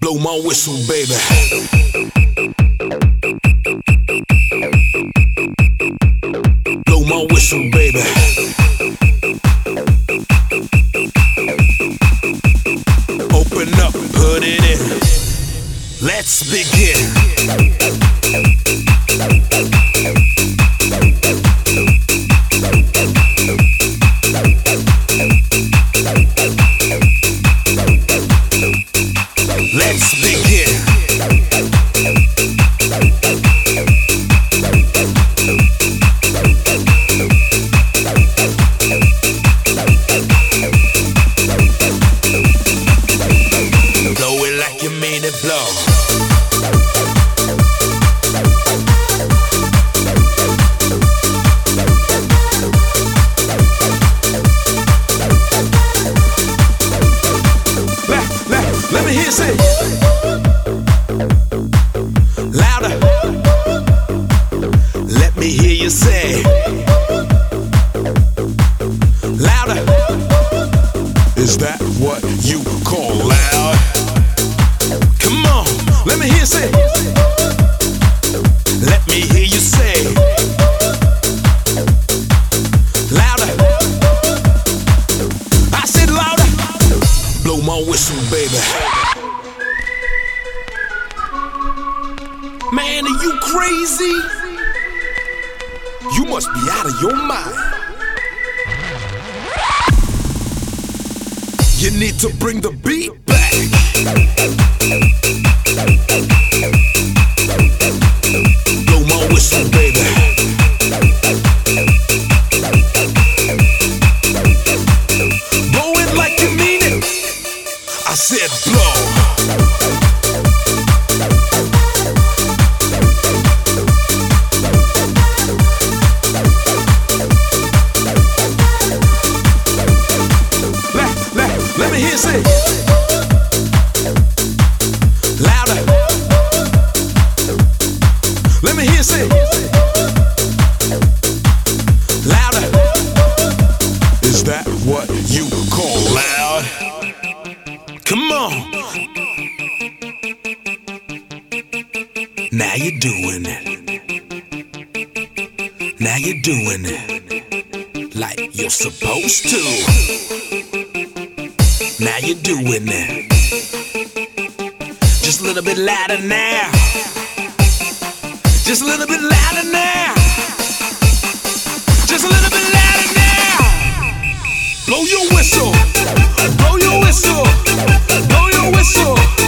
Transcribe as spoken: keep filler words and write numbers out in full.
Blow my whistle, baby. Blow my whistle, baby. Open up, put it in. Let's begin. Let's begin. Blow it like you mean it, blow. Let, let, let me hear you say. Louder. Let me hear you say. Louder. Is that what you call loud? Come on, let me hear you say. Let me hear you say. Louder. I said louder. Blow my whistle, baby. Man, are you crazy? You must be out of your mind. You need to bring the beat back. Blow my whistle, baby. Blow it like you mean it. I said blow. Let me hear you say. Louder. Let me hear you say. Louder. Is that what you call loud? Come on. Now you're doing it. Now you're doing it like you're supposed to. Now you're doing it. Just a little bit louder now. Just a little bit louder now. Just a little bit louder now. Blow your whistle. Blow your whistle. Blow your whistle.